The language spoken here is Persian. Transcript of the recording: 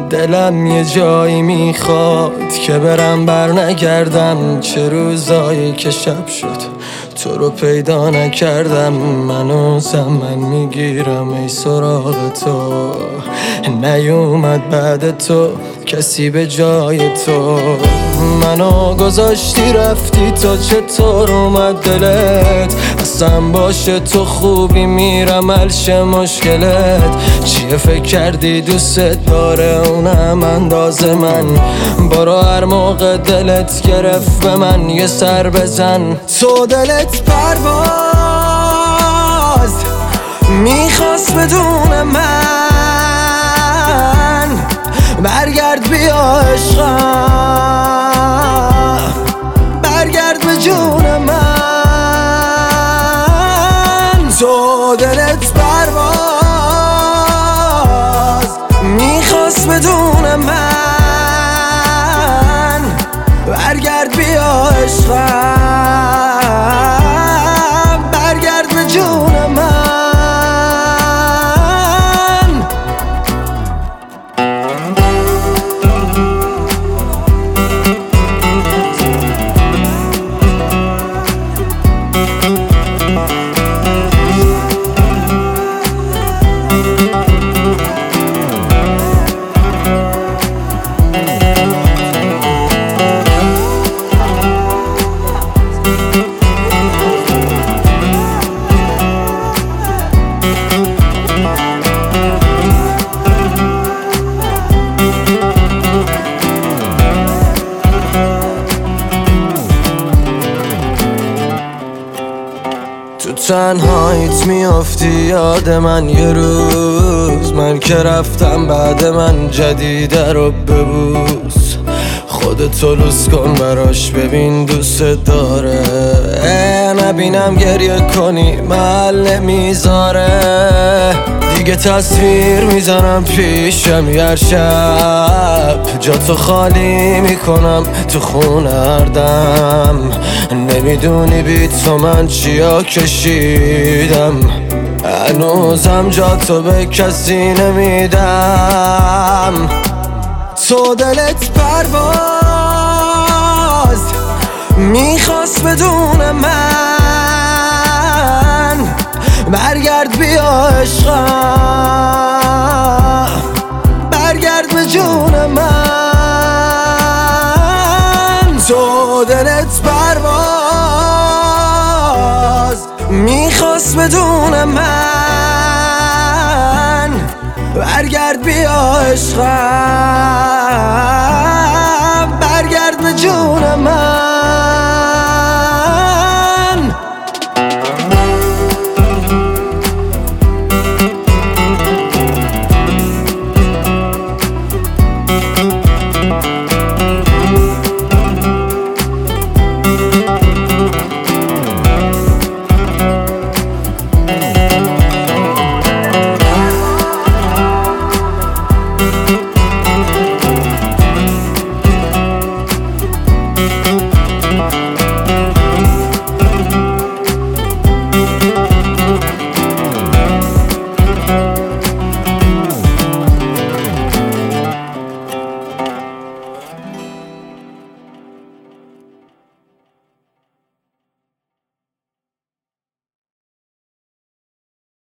دلم یه جایی میخواد که برم بر نگردم. چه روزایی که شب شد تو رو پیدا نکردم. منو زمن میگیرم ای سراغ تو. نیومد بعد تو کسی به جای تو. منو گذاشتی رفتی تو چطور اومد دلت؟ اصلا باشه تو خوبی میرم حلش مشکلت. چیه فکر کردی دوست داره اونم انداز من؟ برو هر موقع دلت گرفت به من یه سر بزن. تو دلت پرواز میخواست بدون من. برگرد بیا عشقم، برگرد به جون من. تو دلت پرواز میخواست بدون من. برگرد بیا عشقم، برگرد به جون من. تو تنهاییت میافتی یاد من یه روز. من که رفتم بعد من جدیده رو ببوس. خودتو لوس کن براش ببین دوست داره. نبینم گریه کنی محل نمیذاره. دیگه تصویر میزنم پیشم هر شب. جاتو خالی میکنم تو خونه هر دم. نمیدونی بی تو من چیا کشیدم. هنوزم جاتو به کسی نمیدم. تو دلت پرواز میخواست بدون من. برگرد بیا عشقم، برگرد به جون من. تو دلت پرواز میخواست بدون من. برگرد بیا عشقم، برگرد به جون من.